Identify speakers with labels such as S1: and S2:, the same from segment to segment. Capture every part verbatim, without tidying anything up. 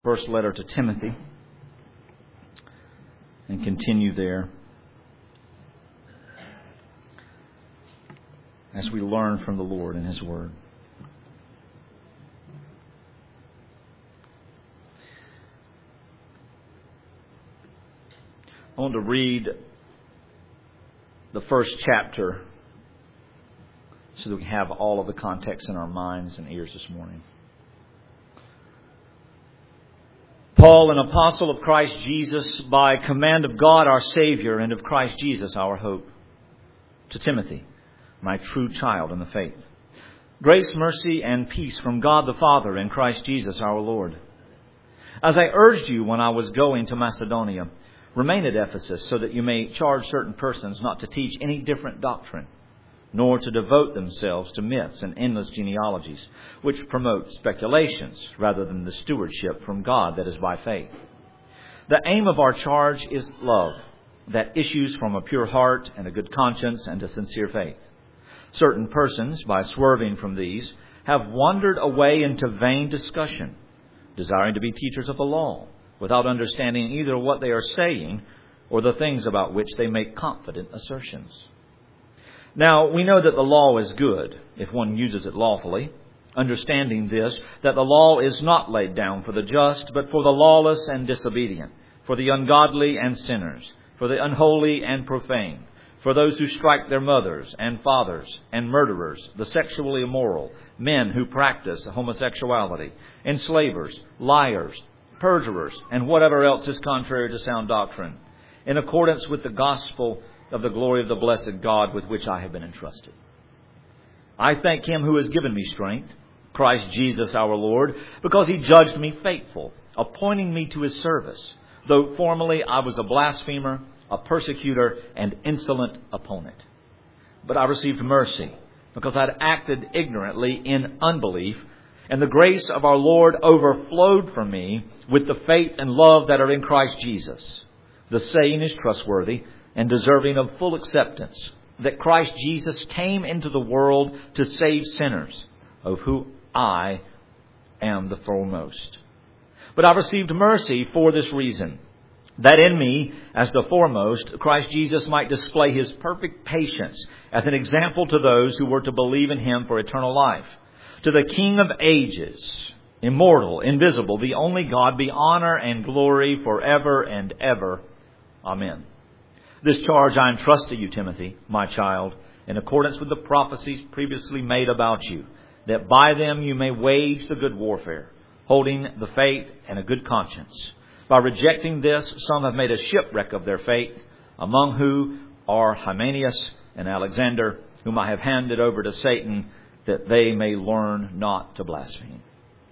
S1: First letter to Timothy and continue there as we learn from the Lord and His Word. I want to read the first chapter so that we have all of the context in our minds and ears this morning. Paul, an apostle of Christ Jesus, by command of God our Savior and of Christ Jesus our hope, to Timothy, my true child in the faith. Grace, mercy, and peace from God the Father and Christ Jesus our Lord. As I urged you when I was going to Macedonia, remain at Ephesus so that you may charge certain persons not to teach any different doctrine, nor to devote themselves to myths and endless genealogies, which promote speculations rather than the stewardship from God that is by faith. The aim of our charge is love, that issues from a pure heart and a good conscience and a sincere faith. Certain persons, by swerving from these, have wandered away into vain discussion, desiring to be teachers of the law, without understanding either what they are saying or the things about which they make confident assertions. Now, we know that the law is good if one uses it lawfully, understanding this, that the law is not laid down for the just, but for the lawless and disobedient, for the ungodly and sinners, for the unholy and profane, for those who strike their mothers and fathers and murderers, the sexually immoral, men who practice homosexuality, enslavers, liars, perjurers, and whatever else is contrary to sound doctrine, in accordance with the gospel of the glory of the blessed God with which I have been entrusted. I thank Him who has given me strength, Christ Jesus our Lord, because He judged me faithful, appointing me to His service, though formerly I was a blasphemer, a persecutor, and insolent opponent. But I received mercy, because I had acted ignorantly in unbelief, and the grace of our Lord overflowed from me with the faith and love that are in Christ Jesus. The saying is trustworthy and deserving of full acceptance, that Christ Jesus came into the world to save sinners, of whom I am the foremost. But I received mercy for this reason, that in me, as the foremost, Christ Jesus might display His perfect patience as an example to those who were to believe in Him for eternal life. To the King of ages, immortal, invisible, the only God, be honor and glory forever and ever. Amen. This charge I entrust to you, Timothy, my child, in accordance with the prophecies previously made about you, that by them you may wage the good warfare, holding the faith and a good conscience. By rejecting this, some have made a shipwreck of their faith, among whom are Hymenaeus and Alexander, whom I have handed over to Satan, that they may learn not to blaspheme.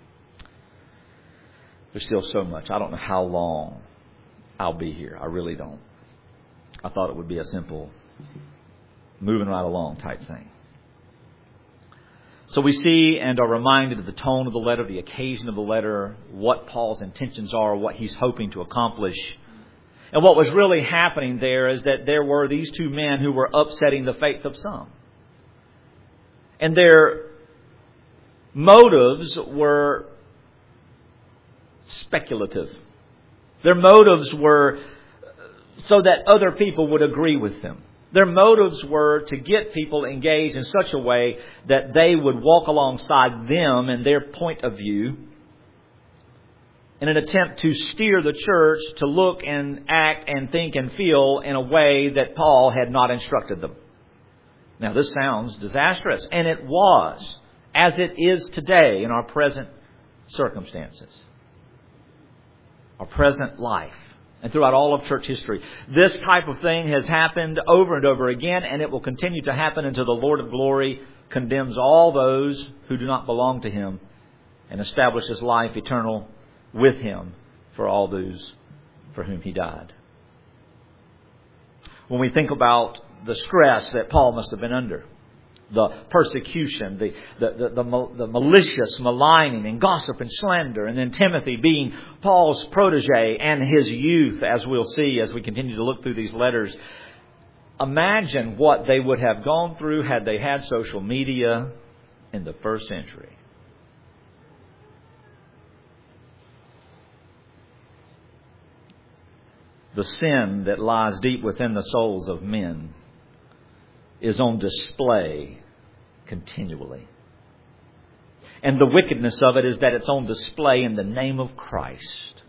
S1: There's still so much. I don't know how long I'll be here. I really don't. I thought it would be a simple moving right along type thing. So we see and are reminded of the tone of the letter, the occasion of the letter, what Paul's intentions are, what he's hoping to accomplish. And what was really happening there is that there were these two men who were upsetting the faith of some. And their motives were speculative. Their motives were so that other people would agree with them. Their motives were to get people engaged in such a way that they would walk alongside them and their point of view in an attempt to steer the church to look and act and think and feel in a way that Paul had not instructed them. Now, this sounds disastrous, and it was, as it is today in our present circumstances, our present life. And throughout all of church history, this type of thing has happened over and over again, and it will continue to happen until the Lord of glory condemns all those who do not belong to Him and establishes life eternal with Him for all those for whom He died. When we think about the stress that Paul must have been under, the persecution, the, the, the, the, the malicious maligning and gossip and slander. And then Timothy being Paul's protege and his youth, as we'll see as we continue to look through these letters. Imagine what they would have gone through had they had social media in the first century. the sin that lies deep within the souls of men is on display continually. And the wickedness of it is that it's on display in the name of Christ.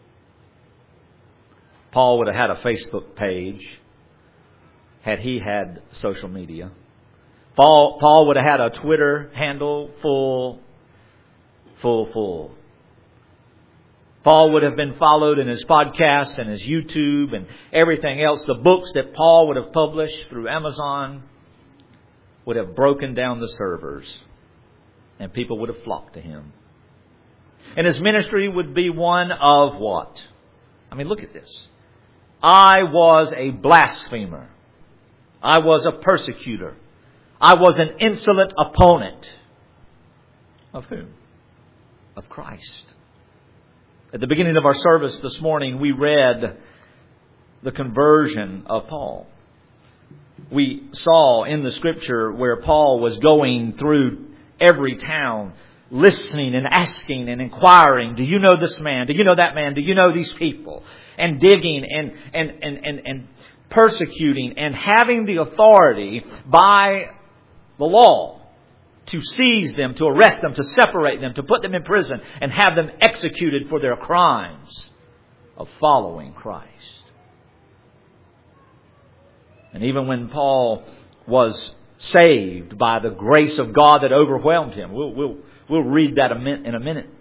S1: Paul would have had a Facebook page had he had social media. Paul, Paul would have had a Twitter handle full, full, full. Paul would have been followed in his podcast and his YouTube and everything else. The books that Paul would have published through Amazon would have broken down the servers and people would have flocked to him. And his ministry would be one of what? I mean, look at this. I was a blasphemer. I was a persecutor. I was an insolent opponent. Of whom? Of Christ. At the beginning of our service this morning, we read the conversion of Paul. We saw in the Scripture where Paul was going through every town, listening and asking and inquiring, do you know this man? Do you know that man? Do you know these people? And digging and, and, and, and, and persecuting and having the authority by the law to seize them, to arrest them, to separate them, to put them in prison and have them executed for their crimes of following Christ. And even when Paul was saved by the grace of God that overwhelmed him, we'll, we'll, we'll read that in a minute.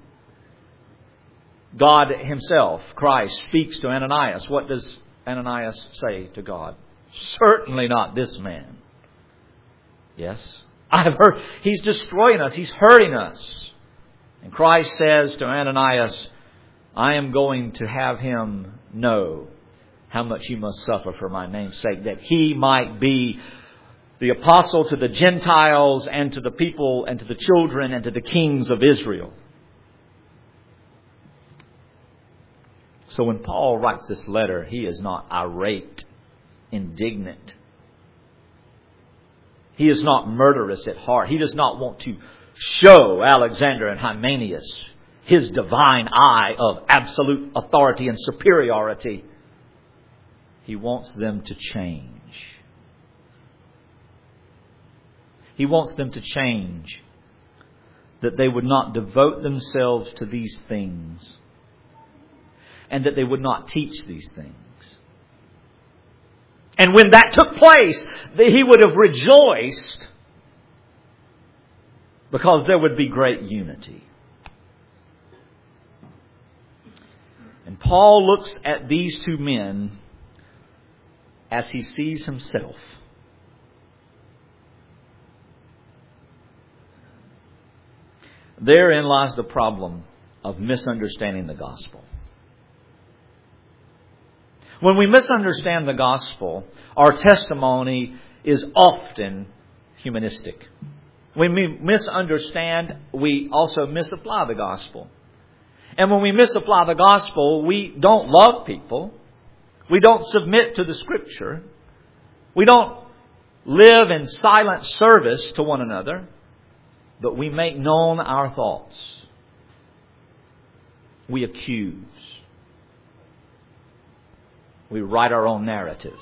S1: God Himself, Christ, speaks to Ananias. What does Ananias say to God? Certainly not this man. Yes, I have heard he's destroying us. He's hurting us. And Christ says to Ananias, I am going to have him know how much he must suffer for my name's sake, that he might be the apostle to the Gentiles and to the people and to the children and to the kings of Israel. So when Paul writes this letter, he is not irate, indignant. He is not murderous at heart. He does not want to show Alexander and Hymenaeus his divine eye of absolute authority and superiority. He wants them to change. He wants them to change, that they would not devote themselves to these things and that they would not teach these things. And when that took place, he would have rejoiced because there would be great unity. And Paul looks at these two men as he sees himself. Therein lies the problem of misunderstanding the gospel. When we misunderstand the gospel, our testimony is often humanistic. When we misunderstand, we also misapply the gospel. And when we misapply the gospel, we don't love people. We don't submit to the Scripture. We don't live in silent service to one another. But we make known our thoughts. We accuse. We write our own narratives.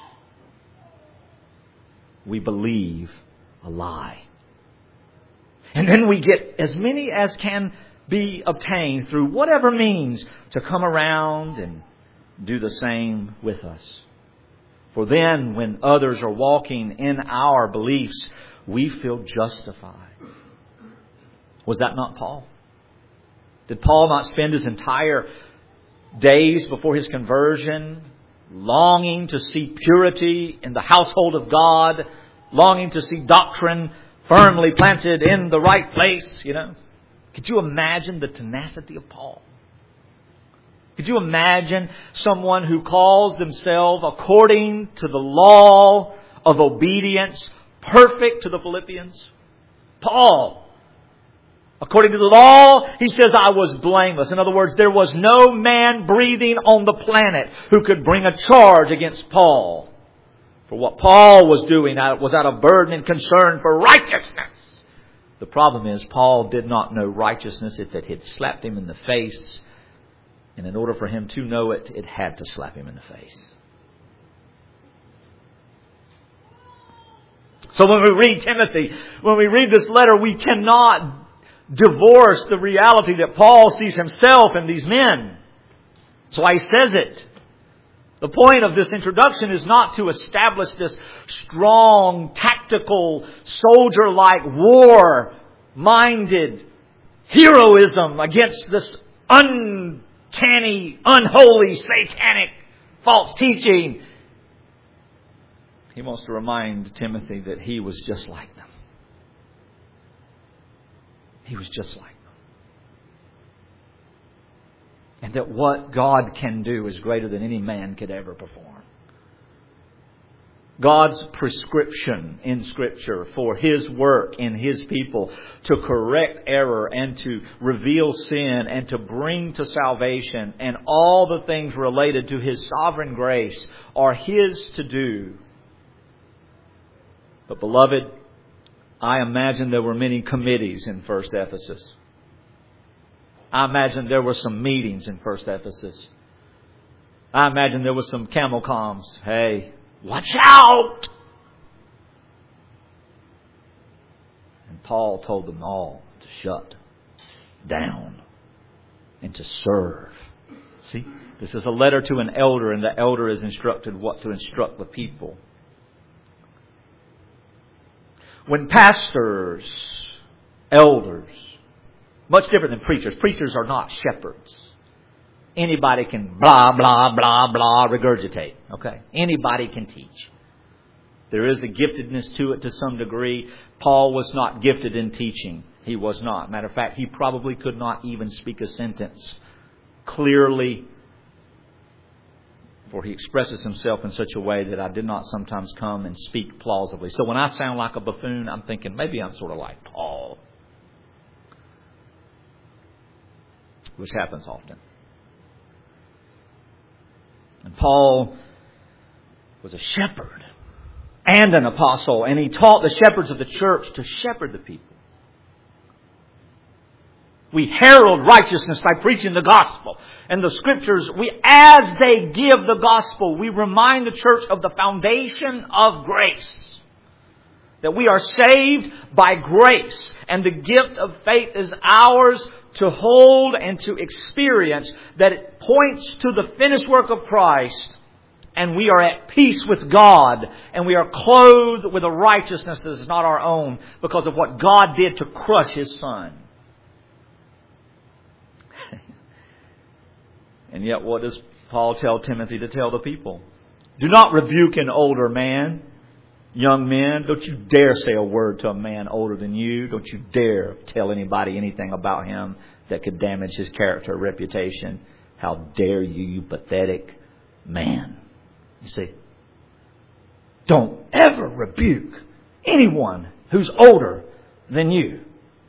S1: We believe a lie. And then we get as many as can be obtained through whatever means to come around and do the same with us. For then, when others are walking in our beliefs, we feel justified. Was that not Paul? Did Paul not spend his entire days before his conversion longing to see purity in the household of God, longing to see doctrine firmly planted in the right place, you know? Could you imagine the tenacity of Paul? Could you imagine someone who calls themselves according to the law of obedience, perfect to the Philippians? Paul, according to the law, he says, I was blameless. In other words, there was no man breathing on the planet who could bring a charge against Paul. For what Paul was doing was out of burden and concern for righteousness. The problem is, Paul did not know righteousness if it had slapped him in the face And in order for him to know it, it had to slap him in the face. So when we read Timothy, when we read this letter, we cannot divorce the reality that Paul sees himself in these men. That's why he says it. The point of this introduction is not to establish this strong, tactical, soldier-like, war-minded heroism against this uncanny, unholy, satanic, false teaching. He wants to remind Timothy that he was just like them. He was just like them. And that what God can do is greater than any man could ever perform. God's prescription in Scripture for His work in His people to correct error and to reveal sin and to bring to salvation and all the things related to His sovereign grace are His to do. But beloved, I imagine there were many committees in First Ephesus. I imagine there were some meetings in First Ephesus. I imagine there was some camel comms. Hey, watch out! And Paul told them all to shut down and to serve. See, this is a letter to an elder, and the elder is instructed what to instruct the people. When pastors, elders, much different than preachers. Preachers are not shepherds. Anybody can blah, blah, blah, blah regurgitate. Okay? Anybody can teach. There is a giftedness to it to some degree. Paul was not gifted in teaching. He was not. Matter of fact, he probably could not even speak a sentence clearly, for he expresses himself in such a way that I did not sometimes come and speak plausibly. So when I sound like a buffoon, I'm thinking maybe I'm sort of like Paul. Which happens often. And Paul was a shepherd and an apostle, and he taught the shepherds of the church to shepherd the people. We herald righteousness by preaching the gospel. And the Scriptures, we, as they give the gospel, we remind the church of the foundation of grace. That we are saved by grace. And the gift of faith is ours to hold and to experience. That it points to the finished work of Christ. And we are at peace with God. And we are clothed with a righteousness that is not our own, because of what God did to crush His Son. And yet what does Paul tell Timothy to tell the people? Do not rebuke an older man. Young men, don't you dare say a word to a man older than you. Don't you dare tell anybody anything about him that could damage his character or reputation. How dare you, you pathetic man. You see, don't ever rebuke anyone who's older than you.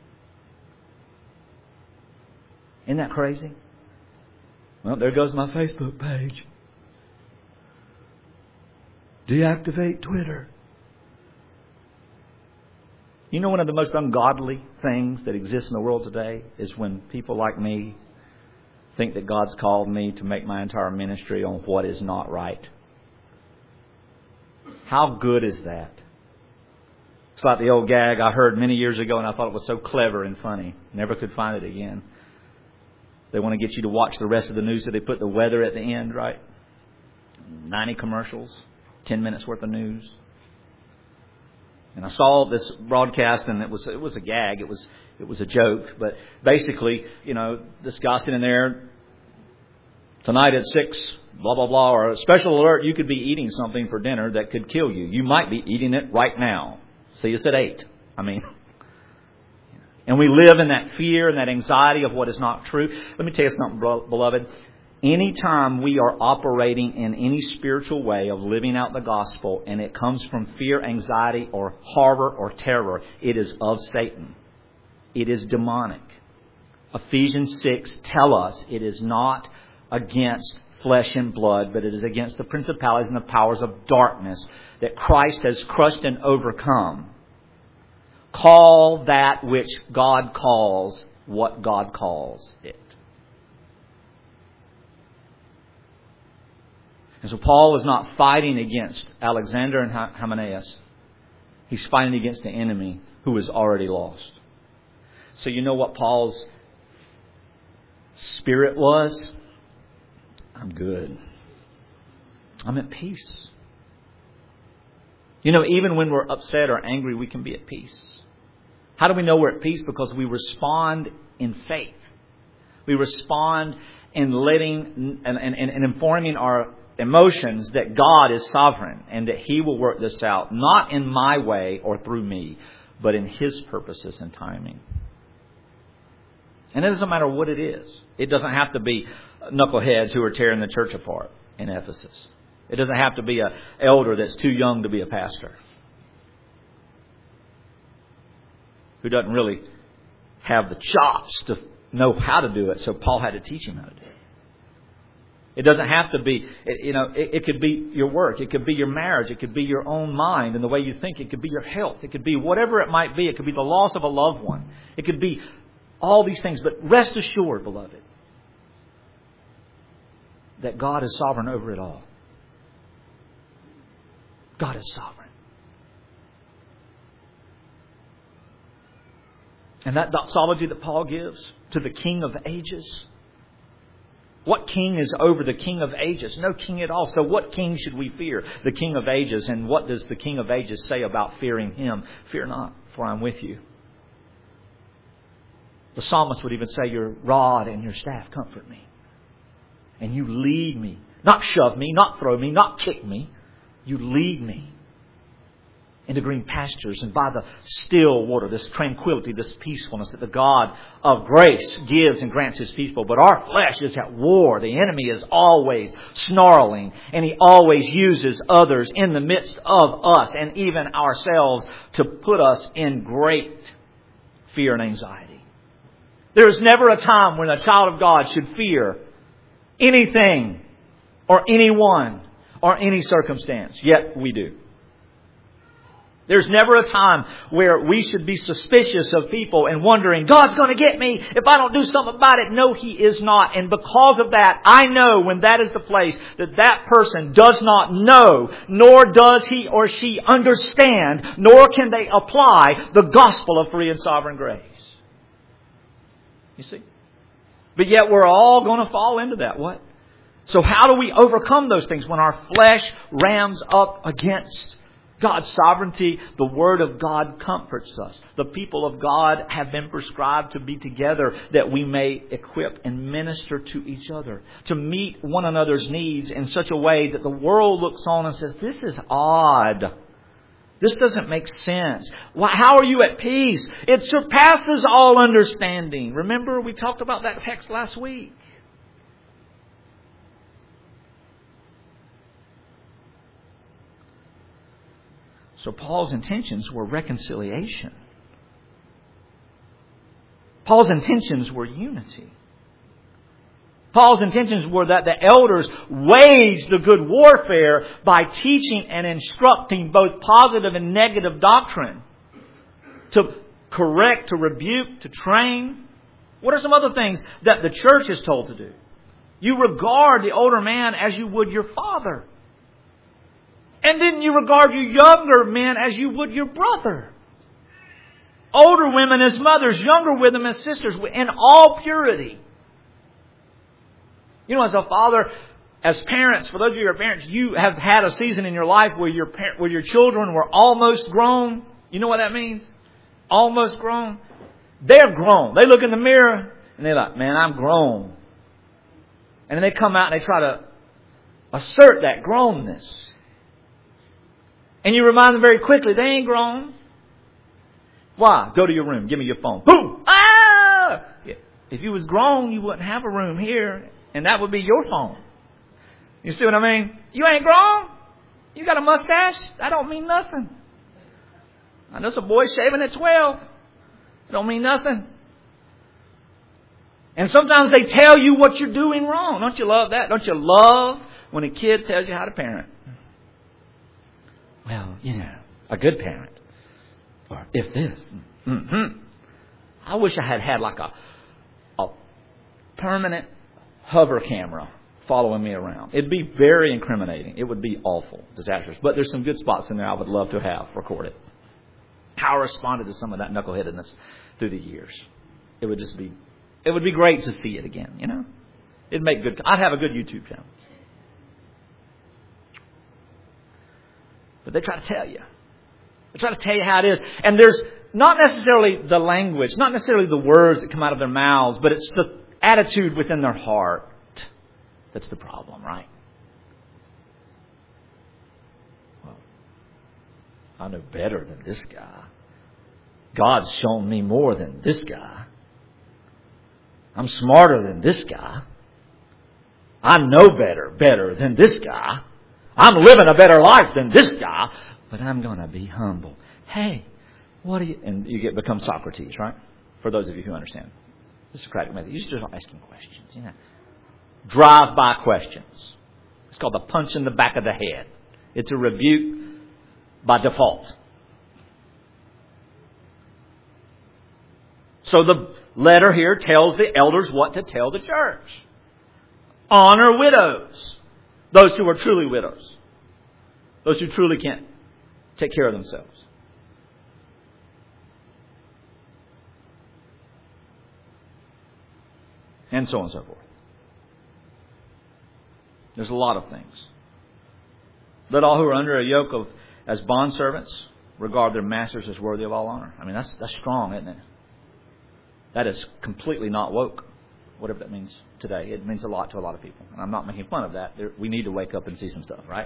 S1: Isn't that crazy? Well, there goes my Facebook page. Deactivate Twitter. You know, one of the most ungodly things that exists in the world today is when people like me think that God's called me to make my entire ministry on what is not right. How good is that? It's like the old gag I heard many years ago, and I thought it was so clever and funny. Never could find it again. They want to get you to watch the rest of the news, so they put the weather at the end, right? ninety commercials, ten minutes worth of news. And I saw this broadcast, and it was it was a gag. It was it was a joke. But basically, you know, this guy sitting there, tonight at six, blah, blah, blah, or a special alert, you could be eating something for dinner that could kill you. You might be eating it right now. See, it's at eight. I mean... And we live in that fear and that anxiety of what is not true. Let me tell you something, beloved. Anytime we are operating in any spiritual way of living out the gospel, and it comes from fear, anxiety, or horror or terror, it is of Satan. It is demonic. Ephesians six tell us it is not against flesh and blood, but it is against the principalities and the powers of darkness that Christ has crushed and overcome. Call that which God calls what God calls it. And so Paul is not fighting against Alexander and Hymenaeus. He's fighting against the enemy who is already lost. So you know what Paul's spirit was? I'm good. I'm at peace. You know, even when we're upset or angry, we can be at peace. How do we know we're at peace? Because we respond in faith. We respond in letting and, and, and informing our emotions that God is sovereign and that He will work this out, not in my way or through me, but in His purposes and timing. And it doesn't matter what it is. It doesn't have to be knuckleheads who are tearing the church apart in Ephesus. It doesn't have to be an elder that's too young to be a pastor, who doesn't really have the chops to know how to do it, so Paul had to teach him how to do it. It doesn't have to be, you know, it, it could be your work. It could be your marriage. It could be your own mind and the way you think. It could be your health. It could be whatever it might be. It could be the loss of a loved one. It could be all these things. But rest assured, beloved, that God is sovereign over it all. God is sovereign. And that doxology that Paul gives to the King of ages. What king is over the King of ages? No king at all. So what king should we fear? The King of ages. And what does the King of ages say about fearing Him? Fear not, for I am with you. The psalmist would even say, your rod and your staff comfort me. And you lead me. Not shove me, not throw me, not kick me. You lead me into green pastures and by the still water, this tranquility, this peacefulness that the God of grace gives and grants His people. But our flesh is at war. The enemy is always snarling, and he always uses others in the midst of us and even ourselves to put us in great fear and anxiety. There is never a time when a child of God should fear anything or anyone or any circumstance. Yet we do. There's never a time where we should be suspicious of people and wondering, God's going to get me if I don't do something about it. No, He is not. And because of that, I know when that is the place that that person does not know, nor does he or she understand, nor can they apply the gospel of free and sovereign grace. You see? But yet we're all going to fall into that. What? So how do we overcome those things when our flesh rams up against God's sovereignty? The Word of God comforts us. The people of God have been prescribed to be together that we may equip and minister to each other, to meet one another's needs in such a way that the world looks on and says, this is odd. This doesn't make sense. How are you at peace? It surpasses all understanding. Remember, we talked about that text last week. So Paul's intentions were reconciliation. Paul's intentions were unity. Paul's intentions were that the elders waged the good warfare by teaching and instructing both positive and negative doctrine. To correct, to rebuke, to train. What are some other things that the church is told to do? You regard the older man as you would your father. And then you regard your younger men as you would your brother. Older women as mothers, younger women as sisters, in all purity. You know, as a father, as parents, for those of you who are parents, you have had a season in your life where your where your children were almost grown. You know what that means? Almost grown. They're grown. They look in the mirror and they're like, man, I'm grown. And then they come out and they try to assert that grownness. And you remind them very quickly, they ain't grown. Why? Go to your room. Give me your phone. Boom! Ah! If you was grown, you wouldn't have a room here. And that would be your phone. You see what I mean? You ain't grown? You got a mustache? That don't mean nothing. I know some boys shaving at twelve. It don't mean nothing. And sometimes they tell you what you're doing wrong. Don't you love that? Don't you love when a kid tells you how to parent? Well, you know, a good parent. Or if this. Mm-hmm. I wish I had had like a, a permanent hover camera following me around. It'd be very incriminating. It would be awful, disastrous. But there's some good spots in there I would love to have recorded. How I responded to some of that knuckleheadedness through the years. It would just be, it would be great to see it again, you know. It'd make good, I'd have a good YouTube channel. But they try to tell you. They try to tell you how it is. And there's not necessarily the language, not necessarily the words that come out of their mouths, but it's the attitude within their heart that's the problem, right? Well, I know better than this guy. God's shown me more than this guy. I'm smarter than this guy. I know better, better than this guy. I'm living a better life than this guy, but I'm going to be humble. Hey, what do you... And you get become Socrates, right? For those of you who understand the Socratic method. You just start asking questions, you know. Drive-by questions. It's called the punch in the back of the head. It's a rebuke by default. So the letter here tells the elders what to tell the church. Honor widows. Those who are truly widows. Those who truly can't take care of themselves. And so on and so forth. There's a lot of things. Let all who are under a yoke of as bondservants regard their masters as worthy of all honor. I mean, that's that's strong, isn't it? That is completely not woke. Whatever that means today. It means a lot to a lot of people. And I'm not making fun of that. There, we need to wake up and see some stuff, right?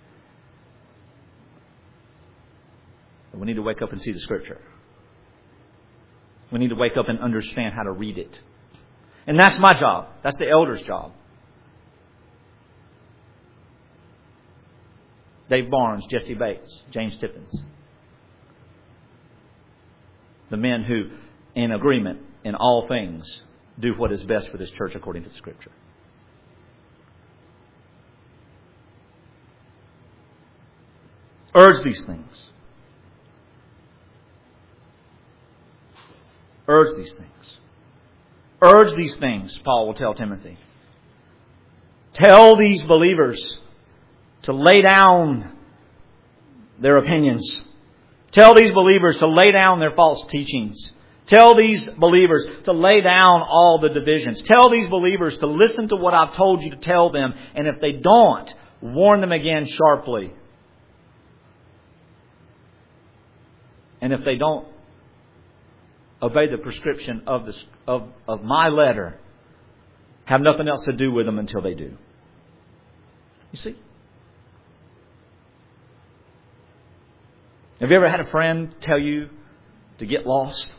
S1: But we need to wake up and see the Scripture. We need to wake up and understand how to read it. And that's my job. That's the elder's job. Dave Barnes, Jesse Bates, James Tippins. The men who, in agreement in all things, do what is best for this church according to the Scripture. Urge these things. Urge these things. Urge these things, Paul will tell Timothy. Tell these believers to lay down their opinions. Tell these believers to lay down their false teachings. Tell these believers to lay down all the divisions. Tell these believers to listen to what I've told you to tell them. And if they don't, warn them again sharply. And if they don't obey the prescription of, the, of, of my letter, have nothing else to do with them until they do. You see? Have you ever had a friend tell you to get lost?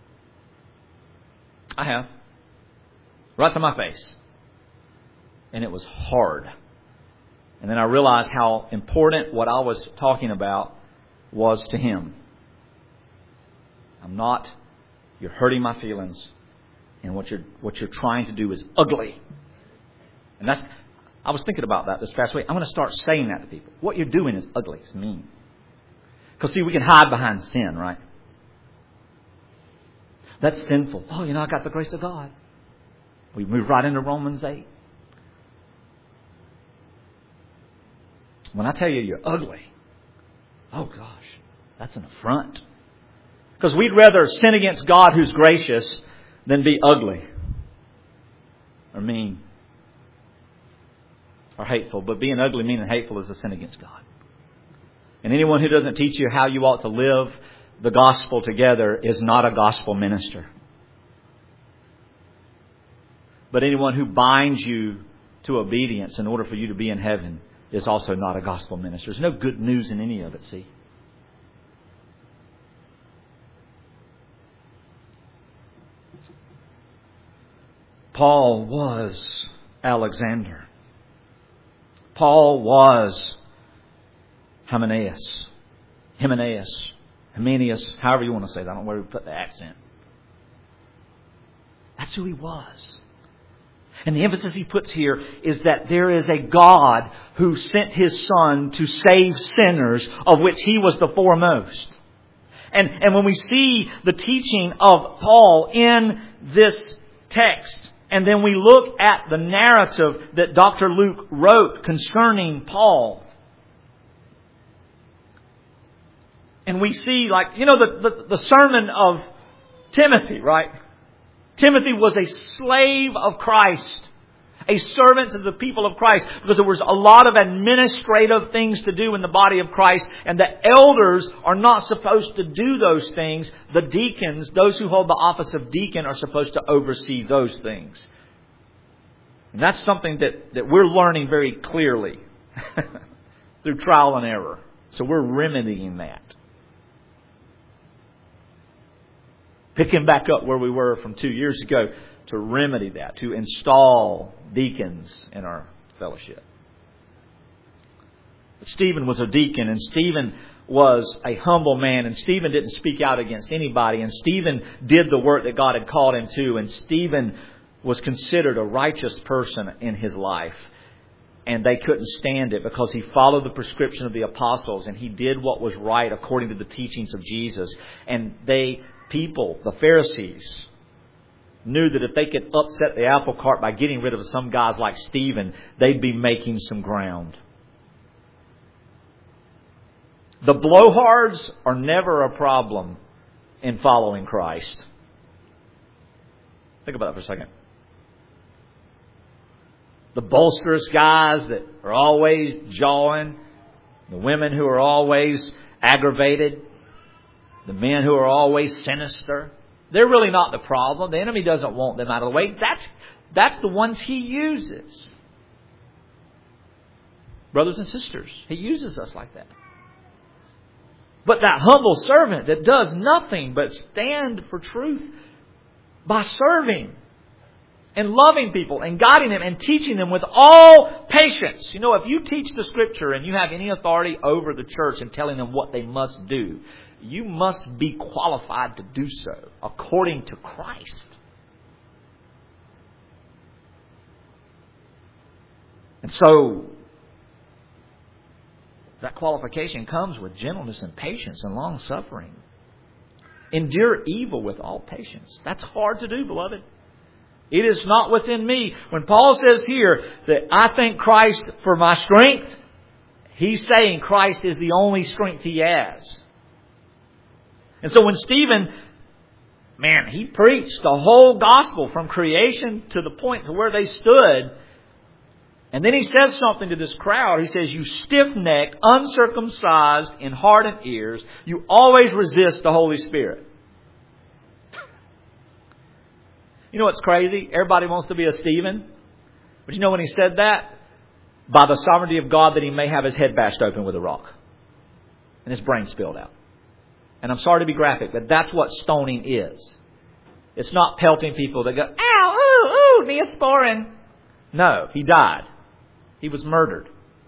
S1: I have. Right to my face. And it was hard. And then I realized how important what I was talking about was to him. I'm not. You're hurting my feelings. And what you're what you're trying to do is ugly. And that's I was thinking about that this past week. I'm going to start saying that to people. What you're doing is ugly. It's mean. Because see, we can hide behind sin, right? That's sinful. Oh, you know, I got the grace of God. We move right into Romans eight. When I tell you you're ugly, oh gosh, that's an affront. Because we'd rather sin against God who's gracious than be ugly or mean or hateful. But being ugly, mean, and hateful is a sin against God. And anyone who doesn't teach you how you ought to live the gospel together is not a gospel minister. But anyone who binds you to obedience in order for you to be in heaven is also not a gospel minister. There's no good news in any of it, see? Paul was Alexander. Paul was Hymenaeus. Hymenaeus. Hymenaeus, however you want to say that. I don't know where we put the accent. That's who he was. And the emphasis he puts here is that there is a God who sent His Son to save sinners, of which He was the foremost. And, and when we see the teaching of Paul in this text, And then we look at the narrative that Doctor Luke wrote concerning Paul. And we see, like, you know, the, the, the sermon of Timothy, right? Timothy was a slave of Christ, a servant to the people of Christ, because there was a lot of administrative things to do in the body of Christ, and the elders are not supposed to do those things. The deacons, those who hold the office of deacon, are supposed to oversee those things. And that's something that, that we're learning very clearly through trial and error. So we're remedying that. Picking back up where we were from two years ago to remedy that, to install deacons in our fellowship. But Stephen was a deacon, and Stephen was a humble man, and Stephen didn't speak out against anybody, and Stephen did the work that God had called him to, and Stephen was considered a righteous person in his life. And they couldn't stand it because he followed the prescription of the apostles, and he did what was right according to the teachings of Jesus. And they people, the Pharisees, knew that if they could upset the apple cart by getting rid of some guys like Stephen, they'd be making some ground. The blowhards are never a problem in following Christ. Think about that for a second. The bolsterous guys that are always jawing, the women who are always aggravated, the men who are always sinister, they're really not the problem. The enemy doesn't want them out of the way. That's, that's the ones he uses. Brothers and sisters, he uses us like that. But that humble servant that does nothing but stand for truth by serving and loving people and guiding them and teaching them with all patience. You know, if you teach the Scripture and you have any authority over the church and telling them what they must do, you must be qualified to do so according to Christ. And so, that qualification comes with gentleness and patience and long suffering. Endure evil with all patience. That's hard to do, beloved. It is not within me. When Paul says here that I thank Christ for my strength, he's saying Christ is the only strength he has. And so when Stephen, man, he preached the whole gospel from creation to the point to where they stood. And then he says something to this crowd. He says, you stiff-necked, uncircumcised in heart and ears, you always resist the Holy Spirit. You know what's crazy? Everybody wants to be a Stephen. But you know when he said that? By the sovereignty of God, that he may have his head bashed open with a rock. And his brain spilled out. And I'm sorry to be graphic, but that's what stoning is. It's not pelting people that go, ow, ooh, ooh, Neosporin. No, he died. He was murdered.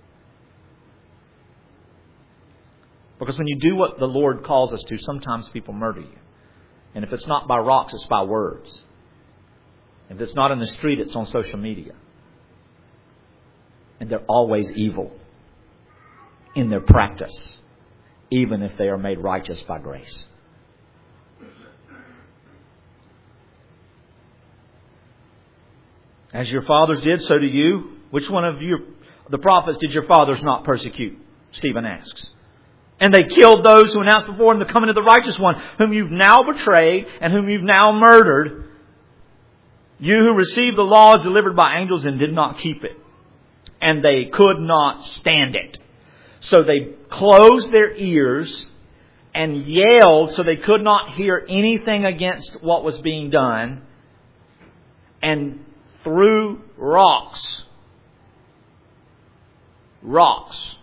S1: Because when you do what the Lord calls us to, sometimes people murder you. And if it's not by rocks, it's by words. If it's not in the street, it's on social media. And they're always evil in their practice, even if they are made righteous by grace. As your fathers did, so do you. Which one of your, the prophets did your fathers not persecute? Stephen asks. And they killed those who announced before him the coming of the righteous one, whom you've now betrayed and whom you've now murdered. You who received the law delivered by angels and did not keep it. And they could not stand it. So they closed their ears and yelled so they could not hear anything against what was being done, and threw rocks. Rocks.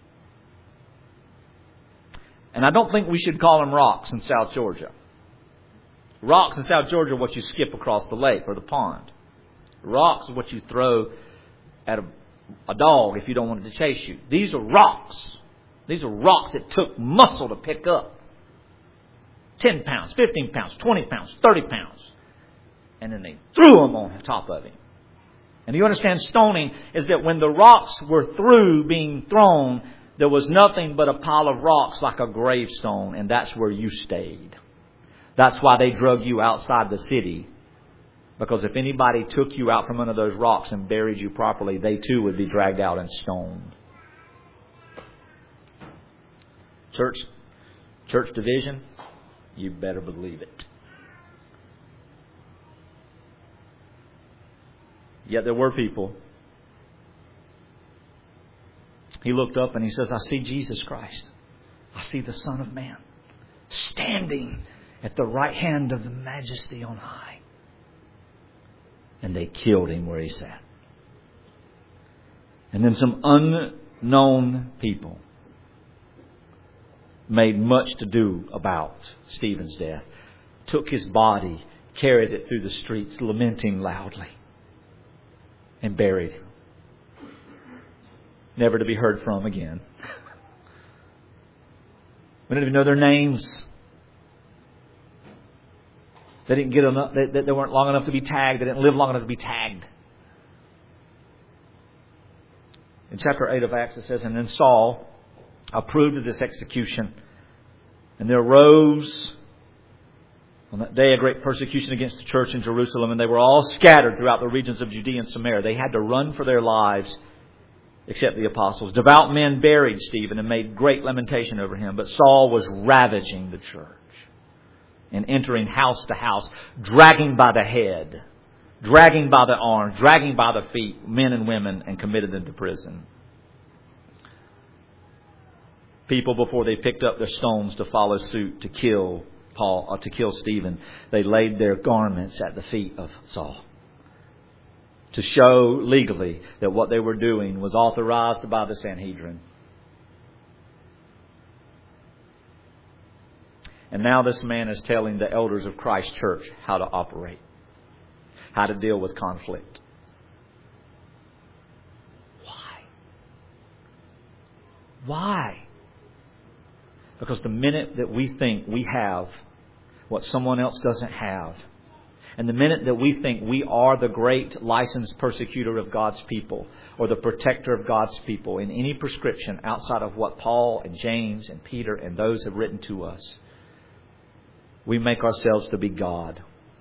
S1: And I don't think we should call them rocks in South Georgia. Rocks in South Georgia are what you skip across the lake or the pond. Rocks are what you throw at a, a dog if you don't want it to chase you. These are rocks. These are rocks that took muscle to pick up. ten pounds, fifteen pounds, twenty pounds, thirty pounds. And then they threw them on top of him. And you understand, stoning is that when the rocks were through being thrown, there was nothing but a pile of rocks like a gravestone, and that's where you stayed. That's why they drug you outside the city Because if anybody took you out from under those rocks and buried you properly, they too would be dragged out and stoned. Church, church division, you better believe it. Yet there were people. He looked up and he says, I see Jesus Christ. I see the Son of Man standing at the right hand of the Majesty on high. And they killed him where he sat. And then some unknown people made much to do about Stephen's death. Took his body, carried it through the streets, lamenting loudly, and buried him. Never to be heard from again. We don't even know their names. They didn't get enough. They, they weren't long enough to be tagged. They didn't live long enough to be tagged. In chapter eight of Acts it says, and then Saul approved of this execution. And there arose on that day a great persecution against the church in Jerusalem. And they were all scattered throughout the regions of Judea and Samaria. They had to run for their lives, except the apostles. Devout men buried Stephen and made great lamentation over him. But Saul was ravaging the church and entering house to house, dragging by the head, dragging by the arms, dragging by the feet, men and women, and committed them to prison. People, before they picked up their stones to follow suit to kill Paul or to kill Stephen, they laid their garments at the feet of Saul to show legally that what they were doing was authorized by the Sanhedrin. And now this man is telling the elders of Christ Church how to operate, how to deal with conflict. Why? Why? Because the minute that we think we have what someone else doesn't have, and the minute that we think we are the great licensed persecutor of God's people or the protector of God's people in any prescription outside of what Paul and James and Peter and those have written to us, we make ourselves to be God.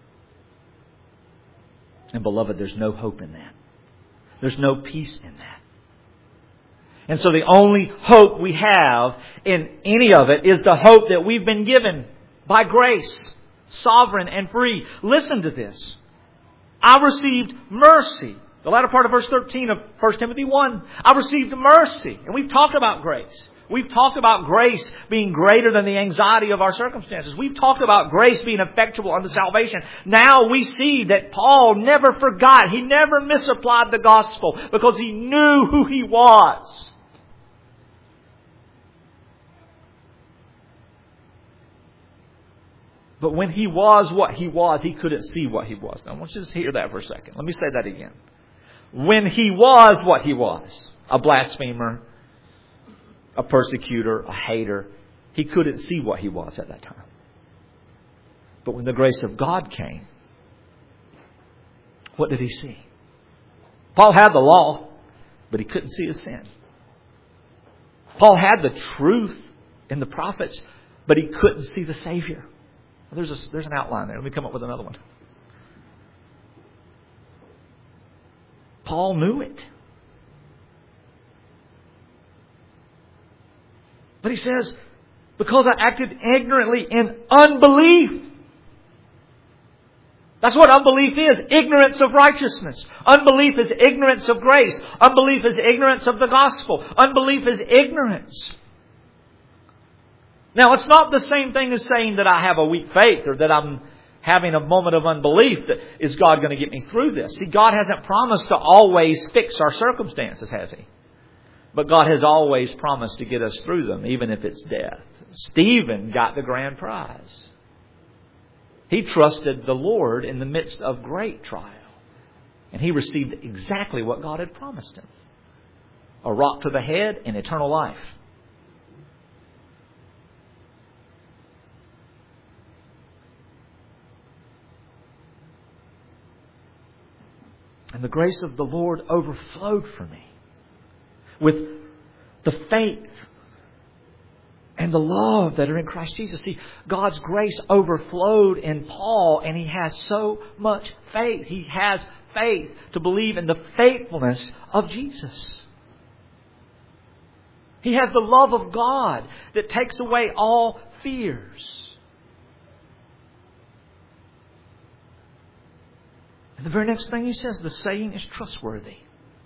S1: And beloved, there's no hope in that. There's no peace in that. And so the only hope we have in any of it is the hope that we've been given by grace, sovereign and free. Listen to this. I received mercy. The latter part of verse thirteen of First Timothy one. I received mercy. And we've talked about grace. We've talked about grace being greater than the anxiety of our circumstances. We've talked about grace being effectual unto salvation. Now we see that Paul never forgot. He never misapplied the gospel because he knew who he was. But when he was what he was, he couldn't see what he was. Now I want you to hear that for a second. Let me say that again. When he was what he was, a blasphemer, a persecutor, a hater, he couldn't see what he was at that time. But when the grace of God came, what did he see? Paul had the law, but he couldn't see his sin. Paul had the truth in the prophets, but he couldn't see the Savior. There's a, there's an outline there. Let me come up with another one. Paul knew it. But he says, because I acted ignorantly in unbelief. That's what unbelief is. Ignorance of righteousness. Unbelief is ignorance of grace. Unbelief is ignorance of the gospel. Unbelief is ignorance. Now, it's not the same thing as saying that I have a weak faith or that I'm having a moment of unbelief. That is God going to get me through this? See, God hasn't promised to always fix our circumstances, has He? But God has always promised to get us through them, even if it's death. Stephen got the grand prize. He trusted the Lord in the midst of great trial. And he received exactly what God had promised him. A rock to the head and eternal life. And the grace of the Lord overflowed for me with the faith and the love that are in Christ Jesus. See, God's grace overflowed in Paul, and he has so much faith. He has faith to believe in the faithfulness of Jesus. He has the love of God that takes away all fears. And the very next thing he says, the saying is trustworthy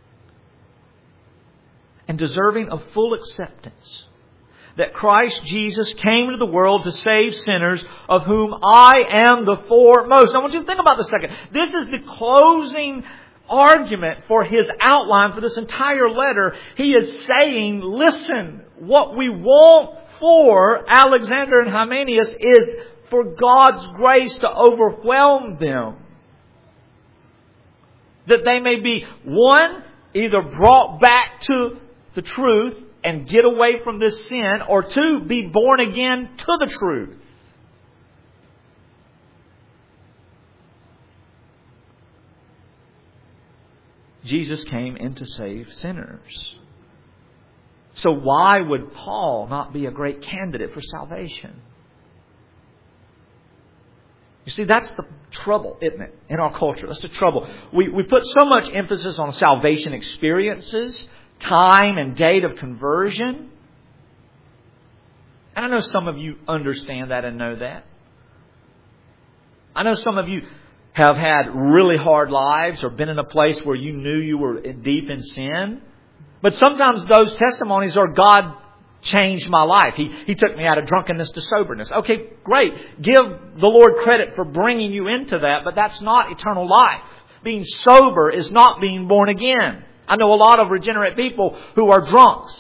S1: and deserving of full acceptance, that Christ Jesus came into the world to save sinners, of whom I am the foremost. I want you to think about this a second. This is the closing argument for his outline for this entire letter. He is saying, listen, what we want for Alexander and Hymenaeus is for God's grace to overwhelm them. That they may be, one, either brought back to the truth and get away from this sin, or two, be born again to the truth. Jesus came in to save sinners. So why would Paul not be a great candidate for salvation? You see, that's the trouble, isn't it, in our culture? That's the trouble. We, we put so much emphasis on salvation experiences, time and date of conversion. And I know some of you understand that and know that. I know some of you have had really hard lives or been in a place where you knew you were deep in sin. But sometimes those testimonies are, God changed my life. He, he took me out of drunkenness to soberness. Okay, great. Give the Lord credit for bringing you into that, but that's not eternal life. Being sober is not being born again. I know a lot of regenerate people who are drunks.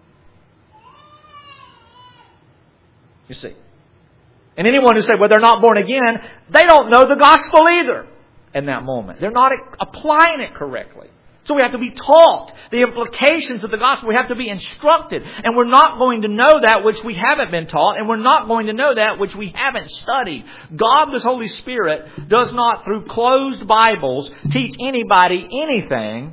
S1: You see. And anyone who says, well, they're not born again, they don't know the gospel either in that moment. They're not applying it correctly. So we have to be taught the implications of the gospel. We have to be instructed. And we're not going to know that which we haven't been taught. And we're not going to know that which we haven't studied. God, the Holy Spirit, does not, through closed Bibles, teach anybody anything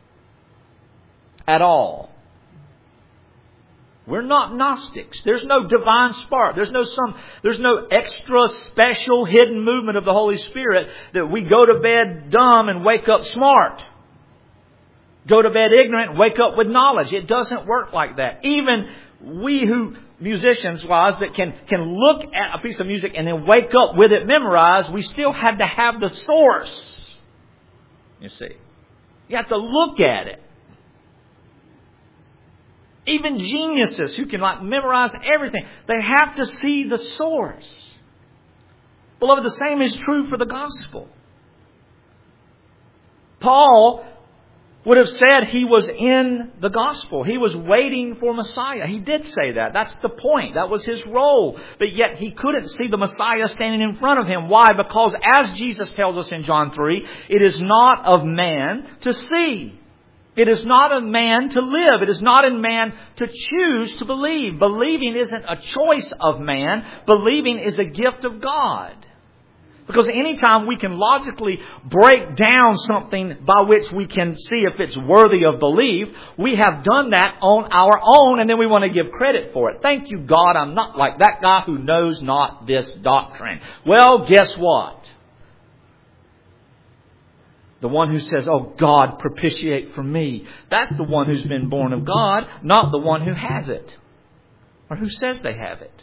S1: at all. We're not Gnostics. There's no divine spark. There's no some, there's no extra special hidden movement of the Holy Spirit that we go to bed dumb and wake up smart. Go to bed ignorant and wake up with knowledge. It doesn't work like that. Even we who, musicians-wise, that can, can look at a piece of music and then wake up with it memorized, we still have to have the source. You see. You have to look at it. Even geniuses who can like memorize everything, they have to see the source. Beloved, the same is true for the gospel. Paul would have said he was in the gospel. He was waiting for Messiah. He did say that. That's the point. That was his role. But yet he couldn't see the Messiah standing in front of him. Why? Because as Jesus tells us in John three, it is not of man to see. It is not of man to live. It is not in man to choose to believe. Believing isn't a choice of man. Believing is a gift of God. Because anytime we can logically break down something by which we can see if it's worthy of belief, we have done that on our own and then we want to give credit for it. Thank you, God, I'm not like that guy who knows not this doctrine. Well, guess what? The one who says, oh God, propitiate for me. That's the one who's been born of God, not the one who has it. Or who says they have it.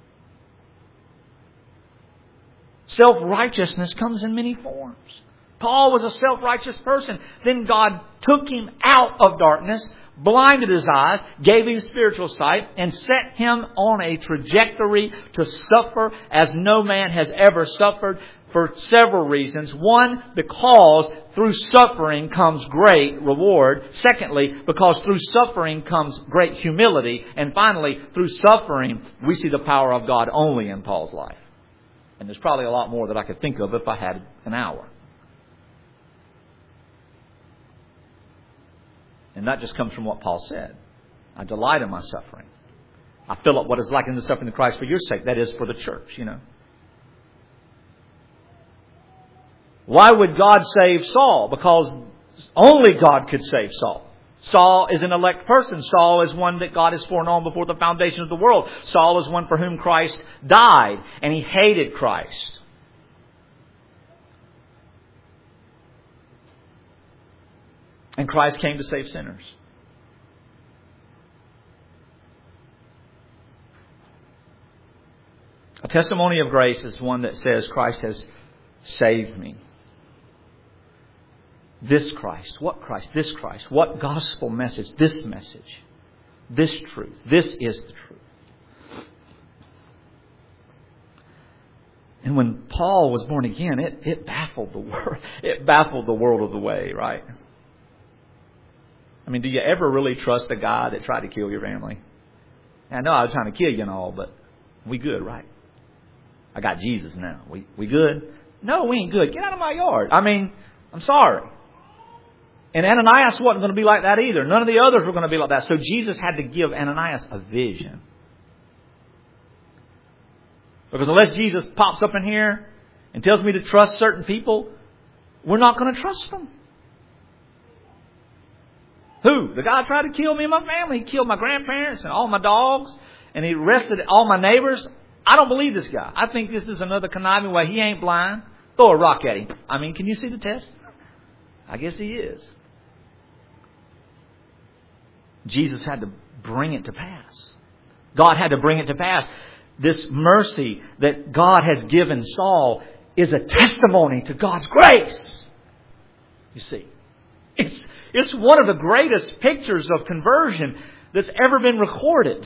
S1: Self-righteousness comes in many forms. Paul was a self-righteous person. Then God took him out of darkness, blinded his eyes, gave him spiritual sight, and set him on a trajectory to suffer as no man has ever suffered for several reasons. One, because through suffering comes great reward. Secondly, because through suffering comes great humility. And finally, through suffering, we see the power of God only in Paul's life. And there's probably a lot more that I could think of if I had an hour. And that just comes from what Paul said. I delight in my suffering. I fill up what is like in the suffering of Christ for your sake. That is for the church, you know. Why would God save Saul? Because only God could save Saul. Saul is an elect person. Saul is one that God has foreknown before the foundation of the world. Saul is one for whom Christ died, and he hated Christ. And Christ came to save sinners. A testimony of grace is one that says Christ has saved me. This Christ. What Christ? This Christ. What gospel message? This message. This truth. This is the truth. And when Paul was born again, it, it baffled the world. It baffled the world of the way, right? I mean, do you ever really trust a guy that tried to kill your family? I know I was trying to kill you and all, but we good, right? I got Jesus now. We we good? No, we ain't good. Get out of my yard. I mean, I'm sorry. And Ananias wasn't going to be like that either. None of the others were going to be like that. So Jesus had to give Ananias a vision. Because unless Jesus pops up in here and tells me to trust certain people, we're not going to trust them. Who? The guy tried to kill me and my family. He killed my grandparents and all my dogs. And he arrested all my neighbors. I don't believe this guy. I think this is another conniving way. He ain't blind. Throw a rock at him. I mean, can you see the test? I guess he is. Jesus had to bring it to pass. God had to bring it to pass. This mercy that God has given Saul is a testimony to God's grace. You see, it's, it's one of the greatest pictures of conversion that's ever been recorded.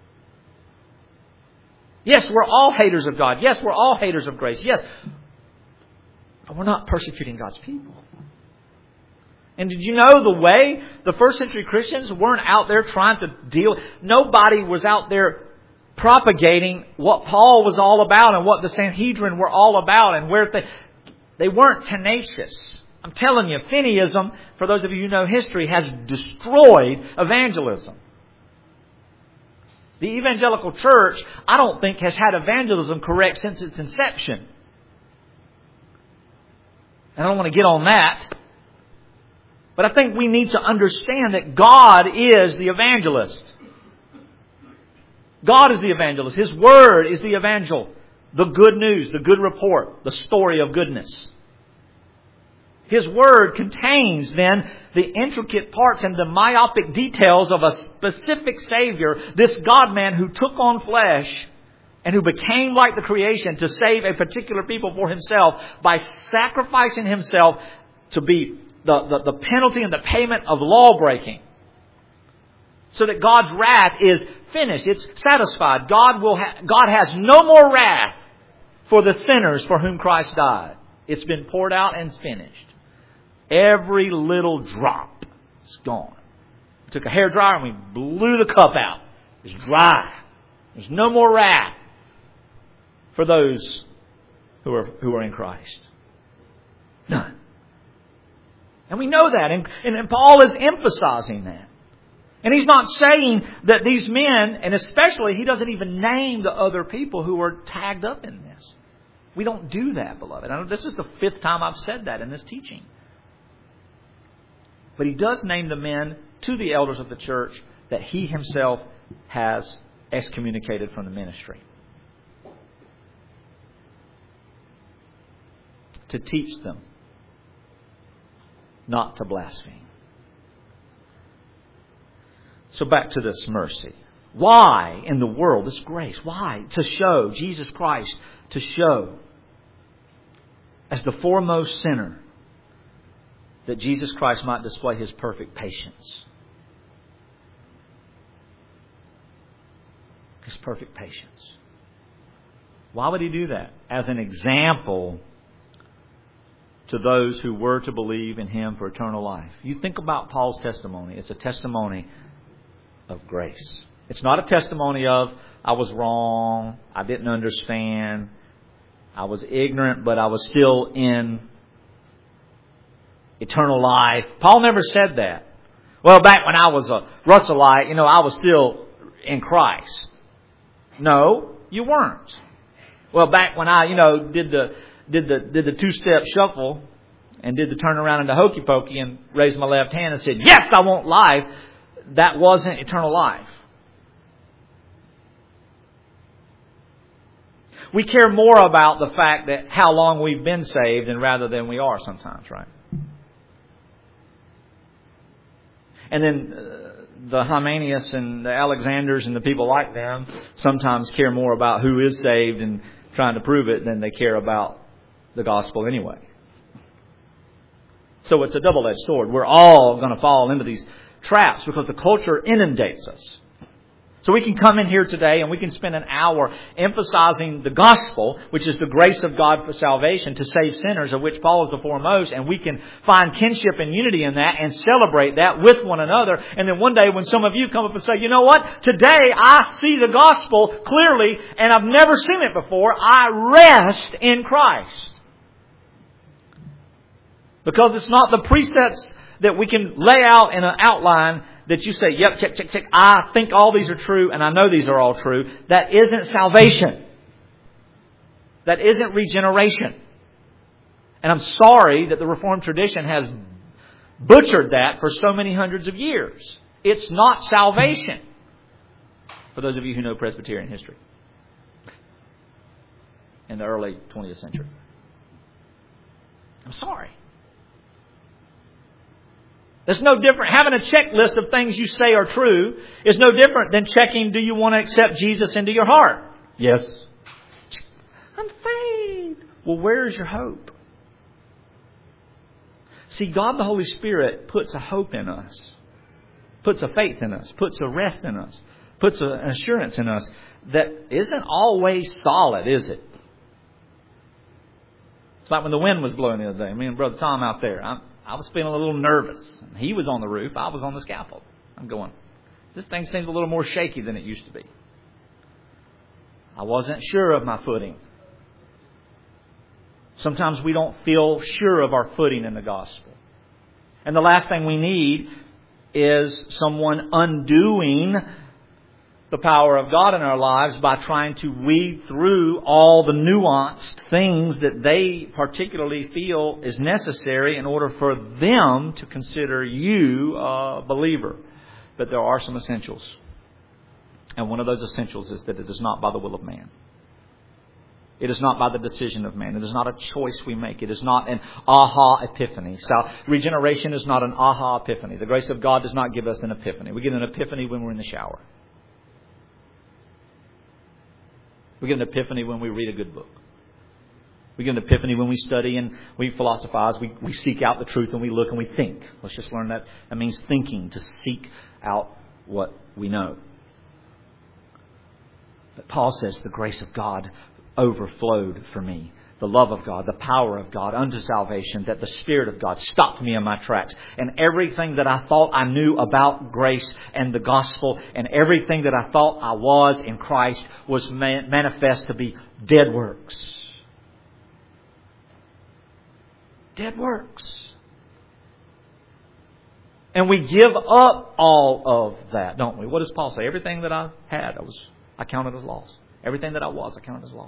S1: Yes, we're all haters of God. Yes, we're all haters of grace. Yes, but we're not persecuting God's people. And did you know the way the first century Christians weren't out there trying to deal? Nobody was out there propagating what Paul was all about and what the Sanhedrin were all about, and where they they weren't tenacious. I'm telling you, Finneyism, for those of you who know history, has destroyed evangelism. The evangelical church, I don't think, has had evangelism correct since its inception. And I don't want to get on that. But I think we need to understand that God is the evangelist. God is the evangelist. His Word is the evangel. The good news, the good report, the story of goodness. His Word contains then the intricate parts and the myopic details of a specific Savior, this God-man who took on flesh and who became like the creation to save a particular people for Himself by sacrificing Himself to be the, the, the penalty and the payment of law breaking. So that God's wrath is finished. It's satisfied. God will ha- God has no more wrath for the sinners for whom Christ died. It's been poured out and finished. Every little drop is gone. We took a hairdryer and we blew the cup out. It's dry. There's no more wrath for those who are who are in Christ. None. And we know that. And, and, and Paul is emphasizing that. And he's not saying that these men, and especially he doesn't even name the other people who are tagged up in this. We don't do that, beloved. I know this is the fifth time I've said that in this teaching. But he does name the men to the elders of the church that he himself has excommunicated from the ministry. To teach them not to blaspheme. So back to this mercy. Why in the world this grace? Why? To show Jesus Christ, to show as the foremost sinner that Jesus Christ might display His perfect patience. His perfect patience. Why would He do that? As an example to those who were to believe in Him for eternal life. You think about Paul's testimony. It's a testimony of grace. It's not a testimony of, I was wrong, I didn't understand, I was ignorant, but I was still in eternal life. Paul never said that. Well, back when I was a Russellite, you know, I was still in Christ. No, you weren't. Well, back when I, you know, did the did the did the two-step shuffle and did the turn around into hokey pokey and raised my left hand and said, yes, I want life, that wasn't eternal life. We care more about the fact that how long we've been saved and rather than we are sometimes, right? And then uh, the Hymenius and the Alexanders and the people like them sometimes care more about who is saved and trying to prove it than they care about the gospel anyway. So it's a double-edged sword. We're all going to fall into these traps because the culture inundates us. So we can come in here today and we can spend an hour emphasizing the gospel, which is the grace of God for salvation to save sinners, of which Paul is the foremost. And we can find kinship and unity in that and celebrate that with one another. And then one day when some of you come up and say, you know what? Today I see the gospel clearly and I've never seen it before. I rest in Christ. Because it's not the precepts that we can lay out in an outline that you say, yep, check, check, check. I think all these are true and I know these are all true. That isn't salvation. That isn't regeneration. And I'm sorry that the Reformed tradition has butchered that for so many hundreds of years. It's not salvation. For those of you who know Presbyterian history in the early twentieth century. I'm sorry. It's no different. Having a checklist of things you say are true is no different than checking, do you want to accept Jesus into your heart? Yes. I'm saved. Well, where's your hope? See, God the Holy Spirit puts a hope in us, puts a faith in us, puts a rest in us, puts an assurance in us that isn't always solid, is it? It's like when the wind was blowing the other day. Me and Brother Tom out there. I'm, I was feeling a little nervous. He was on the roof. I was on the scaffold. I'm going, this thing seems a little more shaky than it used to be. I wasn't sure of my footing. Sometimes we don't feel sure of our footing in the gospel. And the last thing we need is someone undoing the power of God in our lives by trying to weed through all the nuanced things that they particularly feel is necessary in order for them to consider you a believer. But there are some essentials. And one of those essentials is that it is not by the will of man. It is not by the decision of man. It is not a choice we make. It is not an aha epiphany. So regeneration is not an aha epiphany. The grace of God does not give us an epiphany. We get an epiphany when we're in the shower. We get an epiphany when we read a good book. We get an epiphany when we study and we philosophize. We, we seek out the truth and we look and we think. Let's just learn that. That means thinking, to seek out what we know. But Paul says the grace of God overflowed for me. The love of God, the power of God unto salvation, that the Spirit of God stopped me in my tracks. And everything that I thought I knew about grace and the gospel and everything that I thought I was in Christ was man- manifest to be dead works. Dead works. And we give up all of that, don't we? What does Paul say? Everything that I had, I was, I counted as loss. Everything that I was, I counted as loss.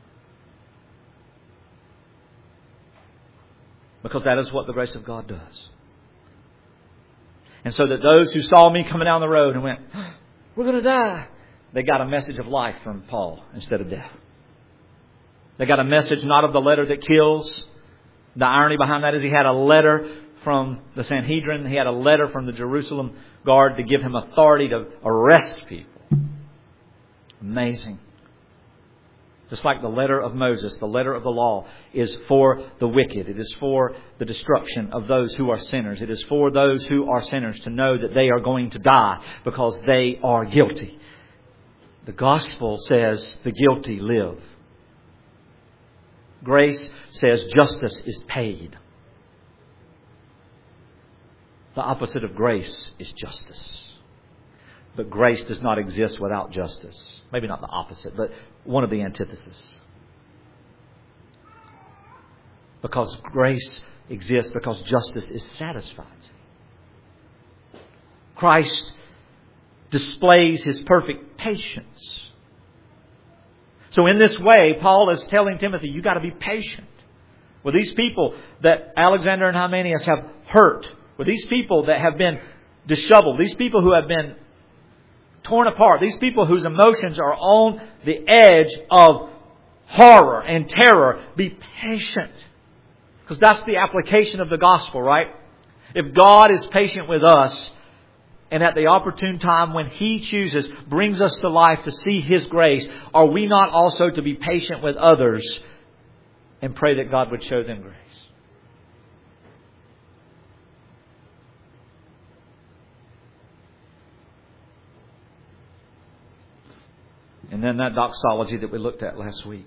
S1: Because that is what the grace of God does. And so that those who saw me coming down the road and went, we're going to die, they got a message of life from Paul instead of death. They got a message not of the letter that kills. The irony behind that is he had a letter from the Sanhedrin. He had a letter from the Jerusalem guard to give him authority to arrest people. Amazing. Just like the letter of Moses, the letter of the law is for the wicked. It is for the destruction of those who are sinners. It is for those who are sinners to know that they are going to die because they are guilty. The gospel says the guilty live. Grace says justice is paid. The opposite of grace is justice. But grace does not exist without justice. Maybe not the opposite, but one of the antitheses. Because grace exists because justice is satisfied. Christ displays His perfect patience. So in this way, Paul is telling Timothy, you got to be patient. Were these people that Alexander and Hymenaeus have hurt? Were these people that have been disheveled? These people who have been torn apart? These people whose emotions are on the edge of horror and terror? Be patient. Because that's the application of the gospel, right? If God is patient with us, and at the opportune time when He chooses, brings us to life to see His grace, are we not also to be patient with others and pray that God would show them grace? And then that doxology that we looked at last week.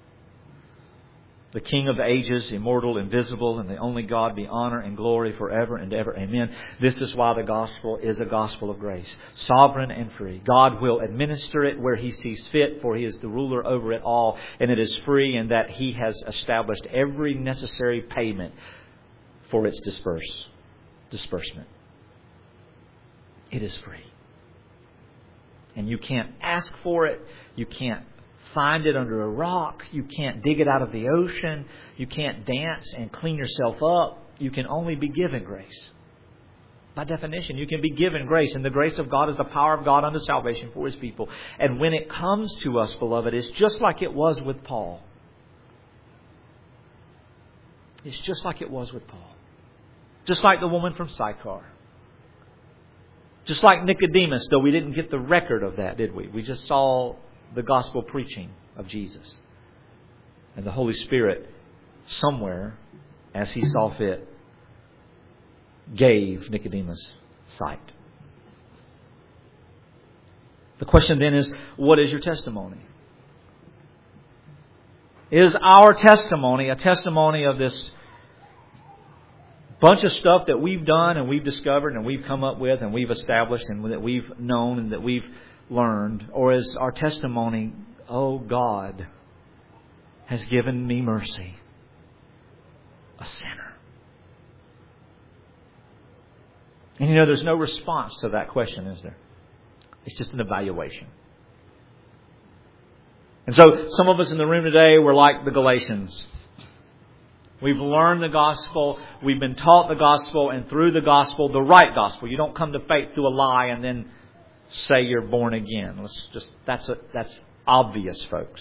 S1: The King of ages, immortal, invisible, and the only God, be honor and glory forever and ever. Amen. This is why the gospel is a gospel of grace. Sovereign and free. God will administer it where He sees fit, for He is the ruler over it all. And it is free in that He has established every necessary payment for its disperse, disbursement. It is free. And you can't ask for it. You can't find it under a rock. You can't dig it out of the ocean. You can't dance and clean yourself up. You can only be given grace. By definition, you can be given grace. And the grace of God is the power of God unto salvation for His people. And when it comes to us, beloved, it's just like it was with Paul. It's just like it was with Paul. Just like the woman from Sychar. Just like Nicodemus, though we didn't get the record of that, did we? We just saw the gospel preaching of Jesus. And the Holy Spirit, somewhere, as He saw fit, gave Nicodemus sight. The question then is, what is your testimony? Is our testimony a testimony of this bunch of stuff that we've done and we've discovered and we've come up with and we've established and that we've known and that we've learned? Or is our testimony, oh, God has given me mercy, a sinner? And you know, there's no response to that question, is there? It's just an evaluation. And so some of us in the room today, we're like the Galatians. We've learned the gospel. We've been taught the gospel, and through the gospel, the right gospel. You don't come to faith through a lie and then say you're born again. Let's just that's a, that's obvious, folks.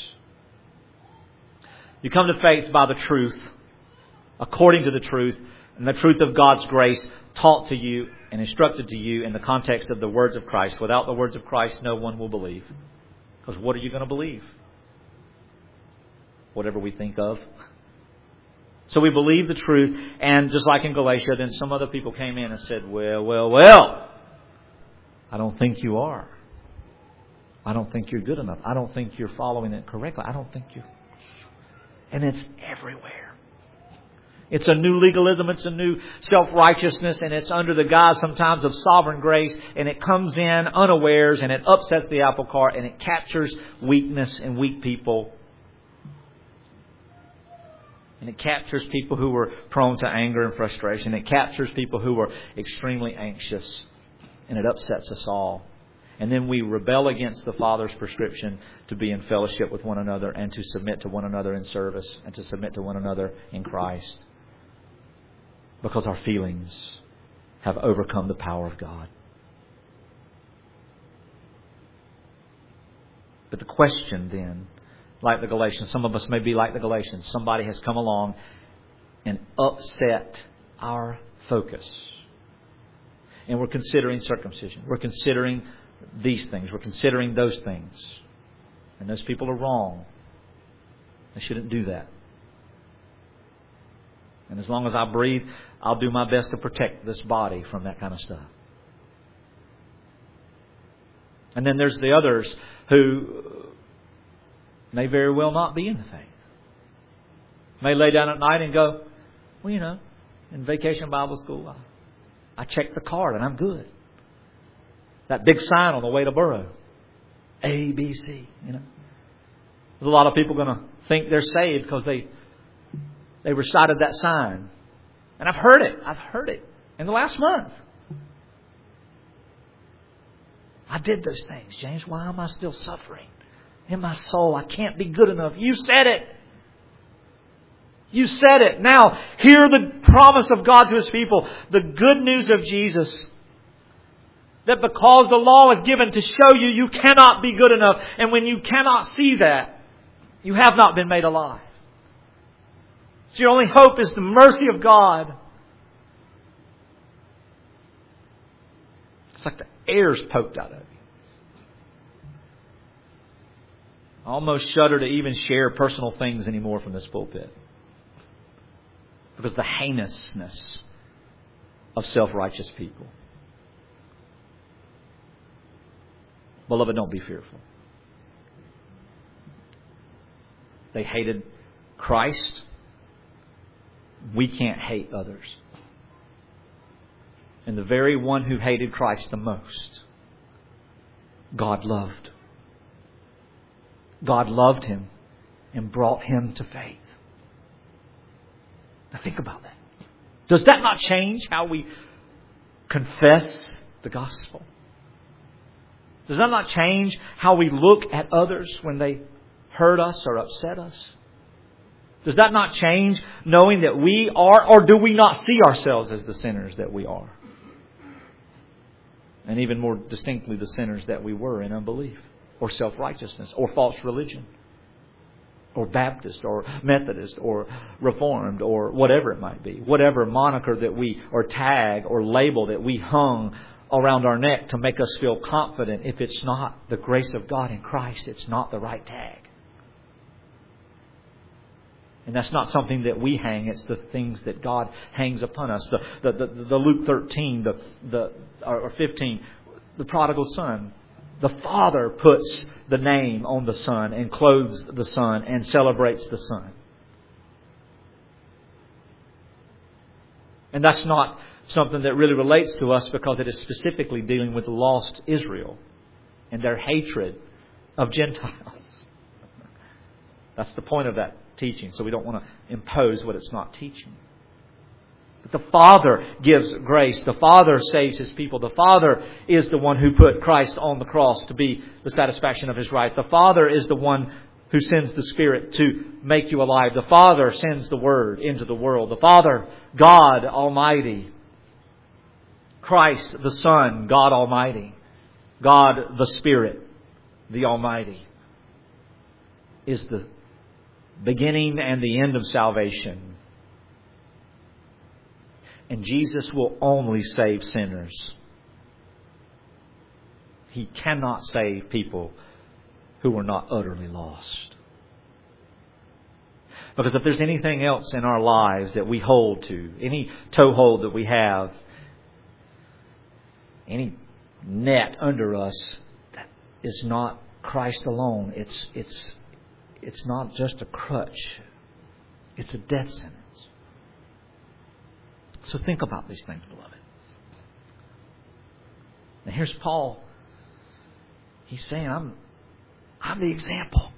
S1: You come to faith by the truth, according to the truth, and the truth of God's grace taught to you and instructed to you in the context of the words of Christ. Without the words of Christ, no one will believe. Because what are you going to believe? Whatever we think of. So we believe the truth, and just like in Galatia, then some other people came in and said, well, well, well, I don't think you are. I don't think you're good enough. I don't think you're following it correctly. I don't think you. And it's everywhere. It's a new legalism. It's a new self-righteousness. And it's under the guise sometimes of sovereign grace. And it comes in unawares and it upsets the apple cart and it captures weakness and weak people. And it captures people who were prone to anger and frustration. It captures people who were extremely anxious. And it upsets us all. And then we rebel against the Father's prescription to be in fellowship with one another and to submit to one another in service and to submit to one another in Christ. Because our feelings have overcome the power of God. But the question then, like the Galatians, some of us may be like the Galatians. Somebody has come along and upset our focus. And we're considering circumcision. We're considering these things. We're considering those things. And those people are wrong. They shouldn't do that. And as long as I breathe, I'll do my best to protect this body from that kind of stuff. And then there's the others who may very well not be in the faith. May lay down at night and go, well, you know, in Vacation Bible School, I, I checked the card and I'm good. That big sign on the way to Burrow. A, B, C, you know. There's a lot of people going to think they're saved because they they recited that sign. And I've heard it. I've heard it in the last month. I did those things, James. Why am I still suffering? In my soul, I can't be good enough. You said it. You said it. Now, hear the promise of God to His people. The good news of Jesus. That because the law is given to show you you cannot be good enough. And when you cannot see that, you have not been made alive. So your only hope is the mercy of God. It's like the air's poked out of you. I almost shudder to even share personal things anymore from this pulpit. Because of the heinousness of self-righteous people. Beloved, don't be fearful. They hated Christ. We can't hate others. And the very one who hated Christ the most, God loved. God loved him and brought him to faith. Now think about that. Does that not change how we confess the gospel? Does that not change how we look at others when they hurt us or upset us? Does that not change knowing that we are, or do we not see ourselves as the sinners that we are? And even more distinctly, the sinners that we were in unbelief, or self-righteousness, or false religion, or Baptist, or Methodist, or Reformed, or whatever it might be. Whatever moniker that we, or tag, or label that we hung around our neck to make us feel confident. If it's not the grace of God in Christ, it's not the right tag. And that's not something that we hang. It's the things that God hangs upon us. The the, the, the Luke thirteen, the the or fifteen, the prodigal son. The Father puts the name on the Son and clothes the Son and celebrates the Son. And that's not something that really relates to us because it is specifically dealing with the lost Israel and their hatred of Gentiles. That's the point of that teaching. So we don't want to impose what it's not teaching. But the Father gives grace. The Father saves His people. The Father is the one who put Christ on the cross to be the satisfaction of His right. The Father is the one who sends the Spirit to make you alive. The Father sends the Word into the world. The Father, God Almighty. Christ, the Son, God Almighty. God, the Spirit, the Almighty, is the beginning and the end of salvation. And Jesus will only save sinners. He cannot save people who are not utterly lost. Because if there's anything else in our lives that we hold to, any toehold that we have, any net under us that is not Christ alone, it's it's it's not just a crutch. It's a death sentence. So think about these things, beloved. Now here's Paul. He's saying, I'm I'm the example.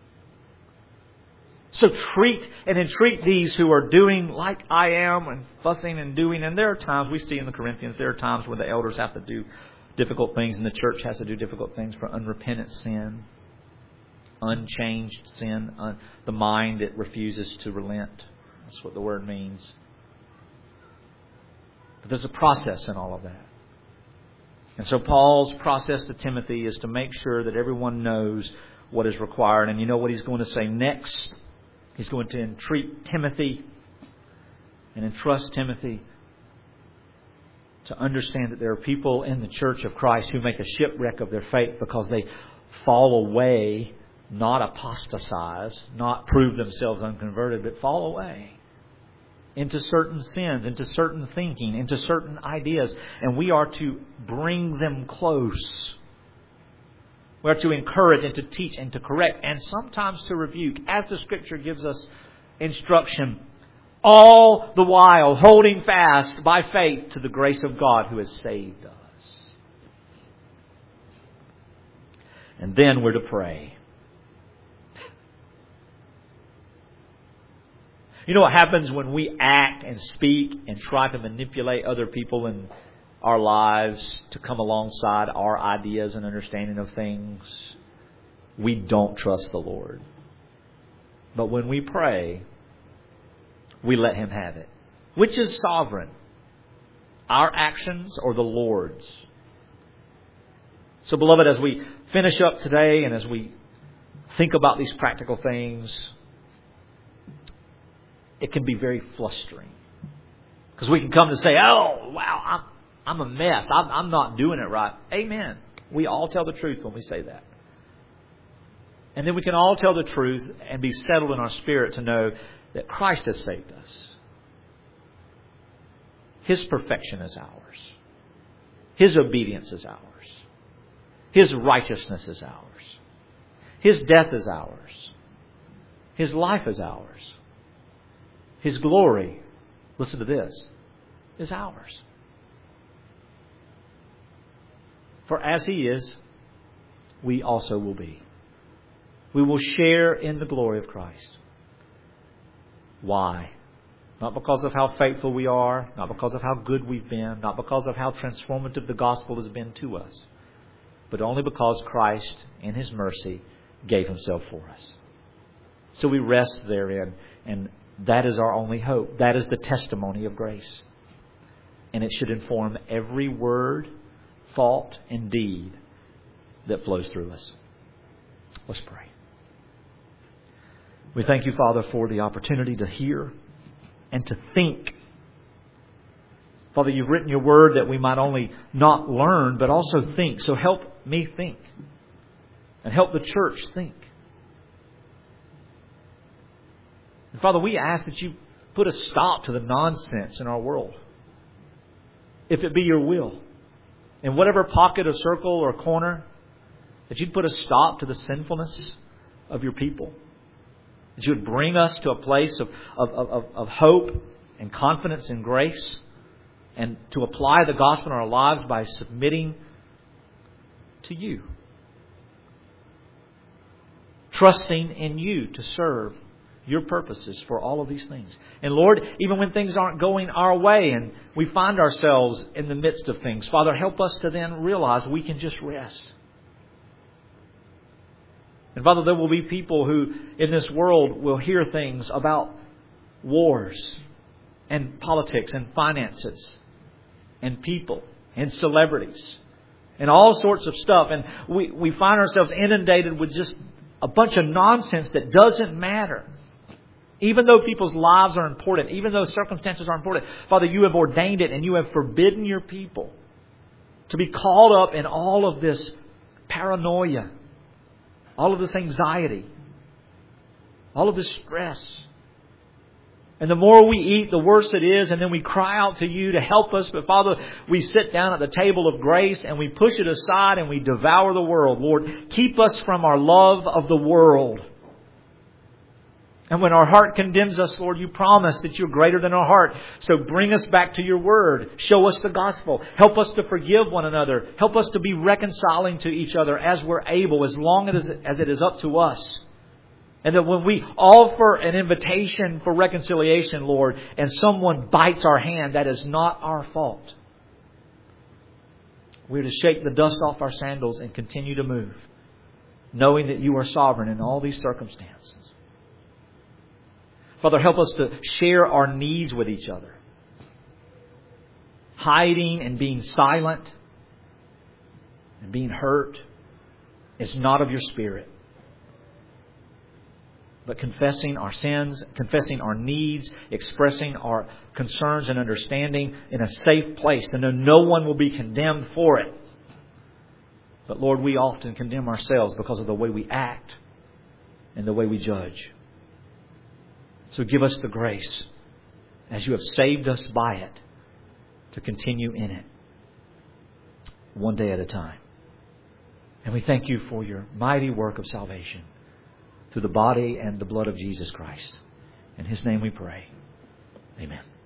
S1: So treat and entreat these who are doing like I am and fussing and doing. And there are times, we see in the Corinthians, there are times where the elders have to do difficult things and the church has to do difficult things for unrepentant sin, unchanged sin, un, the mind that refuses to relent. That's what the word means. But there's a process in all of that. And so Paul's process to Timothy is to make sure that everyone knows what is required. And you know what he's going to say next? He's going to entreat Timothy and entrust Timothy to understand that there are people in the church of Christ who make a shipwreck of their faith because they fall away, not apostatize, not prove themselves unconverted, but fall away into certain sins, into certain thinking, into certain ideas. And we are to bring them close. We are to encourage and to teach and to correct and sometimes to rebuke, as the Scripture gives us instruction, all the while holding fast by faith to the grace of God who has saved us. And then we're to pray. You know what happens when we act and speak and try to manipulate other people in our lives to come alongside our ideas and understanding of things? We don't trust the Lord. But when we pray, we let Him have it. Which is sovereign? Our actions or the Lord's? So, beloved, as we finish up today and as we think about these practical things, it can be very flustering. Because we can come to say, oh, wow, I'm, I'm a mess. I'm, I'm not doing it right. Amen. We all tell the truth when we say that. And then we can all tell the truth and be settled in our spirit to know that Christ has saved us. His perfection is ours. His obedience is ours. His righteousness is ours. His death is ours. His life is ours. His glory, listen to this, is ours. For as He is, we also will be. We will share in the glory of Christ. Why? Not because of how faithful we are, not because of how good we've been, not because of how transformative the gospel has been to us, but only because Christ, in His mercy, gave Himself for us. So we rest therein, and that is our only hope. That is the testimony of grace. And it should inform every word, thought, and deed that flows through us. Let's pray. We thank You, Father, for the opportunity to hear and to think. Father, You've written Your word that we might only not learn, but also think. So help me think. And help the church think. And Father, we ask that You put a stop to the nonsense in our world. If it be Your will. In whatever pocket or circle or corner, that You'd put a stop to the sinfulness of Your people. That You would bring us to a place of, of, of, of hope and confidence in grace. And to apply the gospel in our lives by submitting to You. Trusting in You to serve Your purposes for all of these things. And Lord, even when things aren't going our way and we find ourselves in the midst of things, Father, help us to then realize we can just rest. And Father, there will be people who in this world will hear things about wars and politics and finances and people and celebrities and all sorts of stuff. And we, we find ourselves inundated with just a bunch of nonsense that doesn't matter. Even though people's lives are important, even though circumstances are important, Father, You have ordained it and You have forbidden Your people to be caught up in all of this paranoia, all of this anxiety, all of this stress. And the more we eat, the worse it is. And then we cry out to You to help us. But Father, we sit down at the table of grace and we push it aside and we devour the world. Lord, keep us from our love of the world. And when our heart condemns us, Lord, You promise that You're greater than our heart. So bring us back to Your word. Show us the gospel. Help us to forgive one another. Help us to be reconciling to each other as we're able, as long as it is up to us. And that when we offer an invitation for reconciliation, Lord, and someone bites our hand, that is not our fault. We're to shake the dust off our sandals and continue to move, knowing that You are sovereign in all these circumstances. Father, help us to share our needs with each other. Hiding and being silent and being hurt is not of Your Spirit. But confessing our sins, confessing our needs, expressing our concerns and understanding in a safe place to know no one will be condemned for it. But Lord, we often condemn ourselves because of the way we act and the way we judge. So give us the grace, as You have saved us by it, to continue in it, one day at a time. And we thank You for Your mighty work of salvation through the body and the blood of Jesus Christ. In His name we pray. Amen.